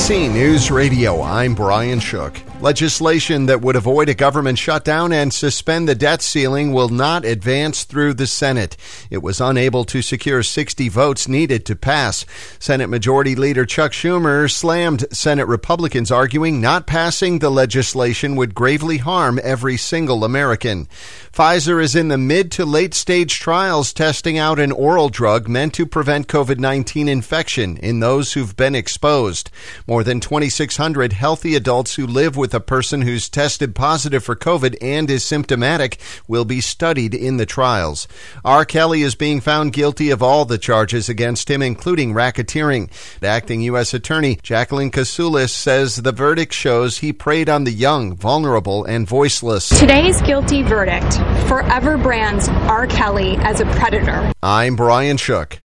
ABC News Radio, I'm Brian Shook. Legislation that would avoid a government shutdown and suspend the debt ceiling will not advance through the Senate. It was unable to secure 60 votes needed to pass. Senate Majority Leader Chuck Schumer slammed Senate Republicans, arguing not passing the legislation would gravely harm every single American. Pfizer is in the mid to late stage trials testing out an oral drug meant to prevent COVID-19 infection in those who've been exposed. More than 2,600 healthy adults who live with a person who's tested positive for COVID and is symptomatic will be studied in the trials. R. Kelly is being found guilty of all the charges against him, including racketeering. The acting U.S. Attorney Jacqueline Kasoulis says the verdict shows he preyed on the young, vulnerable, and voiceless. Today's guilty verdict forever brands R. Kelly as a predator. I'm Brian Shook.